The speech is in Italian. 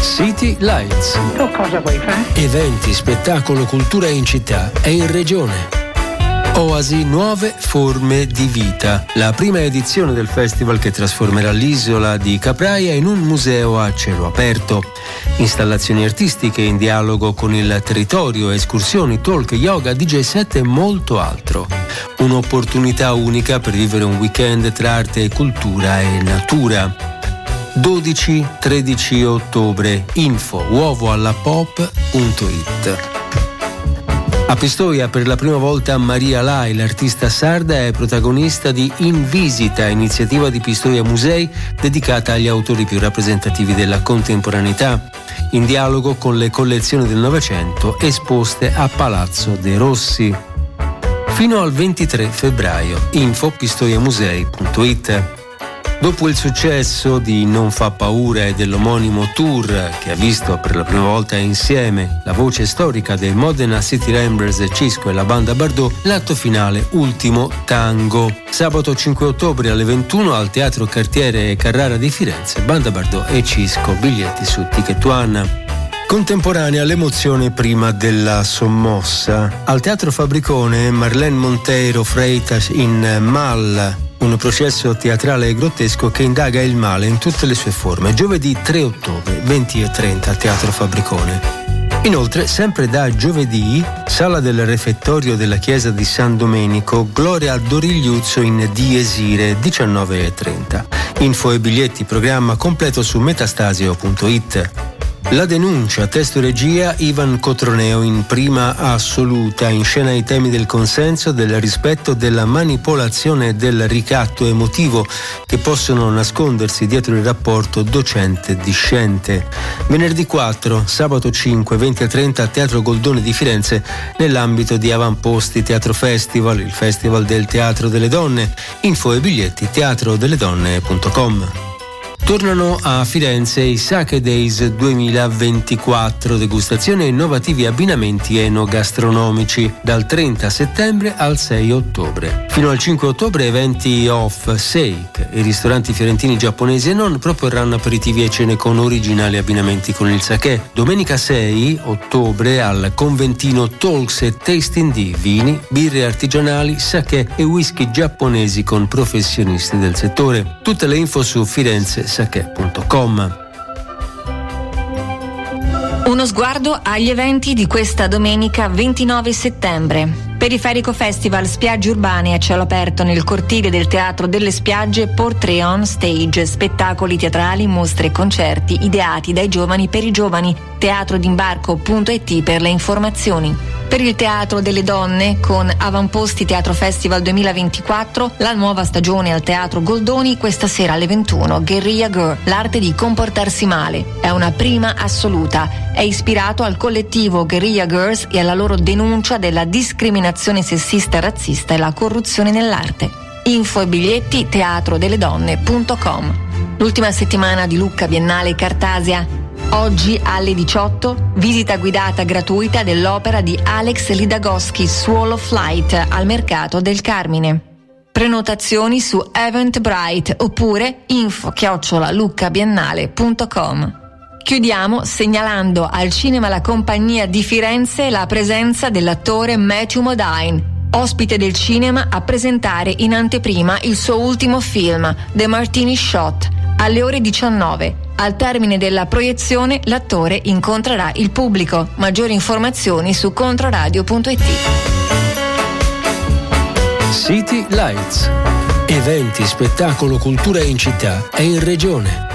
City Lights. Tu cosa vuoi fare? Eventi, spettacolo, cultura in città e in regione. Oasi, nuove forme di vita. La prima edizione del festival che trasformerà l'isola di Capraia in un museo a cielo aperto. Installazioni artistiche in dialogo con il territorio, escursioni, talk, yoga, DJ set e molto altro. Un'opportunità unica per vivere un weekend tra arte e cultura e natura. 12-13 ottobre. Info uovoallapop.it. A Pistoia per la prima volta Maria Lai, l'artista sarda, è protagonista di In Visita, iniziativa di Pistoia Musei dedicata agli autori più rappresentativi della contemporaneità, in dialogo con le collezioni del Novecento esposte a Palazzo De Rossi. Fino al 23 febbraio. Info pistoiamusei.it. Dopo il successo di Non fa paura e dell'omonimo tour che ha visto per la prima volta insieme la voce storica dei Modena City Ramblers, Cisco e la banda Bardot, l'atto finale Ultimo Tango. Sabato 5 ottobre alle 21 al Teatro Cartiere e Carrara di Firenze, banda Bardot e Cisco, biglietti su Ticket One. Contemporanea l'emozione prima della sommossa. Al Teatro Fabricone Marlene Monteiro Freitas in Mal, un processo teatrale e grottesco che indaga il male in tutte le sue forme. Giovedì 3 ottobre, 20:30 al Teatro Fabricone. Inoltre, sempre da giovedì, sala del refettorio della chiesa di San Domenico, Gloria Dorigliuzzo in Diesire, 19:30. Info e biglietti, programma completo su metastasio.it. La denuncia, testo e regia Ivan Cotroneo in prima assoluta, in scena i temi del consenso, del rispetto, della manipolazione e del ricatto emotivo che possono nascondersi dietro il rapporto docente-discente. Venerdì 4, sabato 5, 20:30 al Teatro Goldoni di Firenze nell'ambito di Avamposti Teatro Festival, il Festival del Teatro delle Donne. Info e biglietti teatrodelledonne.com. Tornano a Firenze i Sake Days 2024, degustazione e innovativi abbinamenti enogastronomici dal 30 settembre al 6 ottobre. Fino al 5 ottobre eventi off Seik. I ristoranti fiorentini, giapponesi e non proporranno aperitivi e cene con originali abbinamenti con il sake. Domenica 6 ottobre al Conventino Talks e Tasting di vini, birre artigianali, sake e whisky giapponesi con professionisti del settore. Tutte le info su firenzesake.com. Uno sguardo agli eventi di questa domenica 29 settembre. Periferico Festival, spiagge urbane a cielo aperto nel cortile del Teatro delle Spiagge, Portrait on Stage, spettacoli teatrali, mostre e concerti ideati dai giovani per i giovani. teatrodimbarco.it per le informazioni. Per il Teatro delle Donne, con Avamposti Teatro Festival 2024, la nuova stagione al Teatro Goldoni, questa sera alle 21, Guerrilla Girl, l'arte di comportarsi male. È una prima assoluta. È ispirato al collettivo Guerrilla Girls e alla loro denuncia della discriminazione sessista e razzista e la corruzione nell'arte. Info e biglietti teatrodelledonne.com. L'ultima settimana di Lucca Biennale Cartasia. Oggi alle 18, visita guidata gratuita dell'opera di Alex Lidagoschi, Swallow Flight, al Mercato del Carmine. Prenotazioni su Eventbrite oppure info@luccabiennale.com. Chiudiamo segnalando al Cinema La Compagnia di Firenze la presenza dell'attore Matthew Modine, ospite del cinema a presentare in anteprima il suo ultimo film, The Martini Shot, alle ore 19. Al termine della proiezione l'attore incontrerà il pubblico. Maggiori informazioni su controradio.it. City Lights. Eventi, spettacolo, cultura in città e in regione.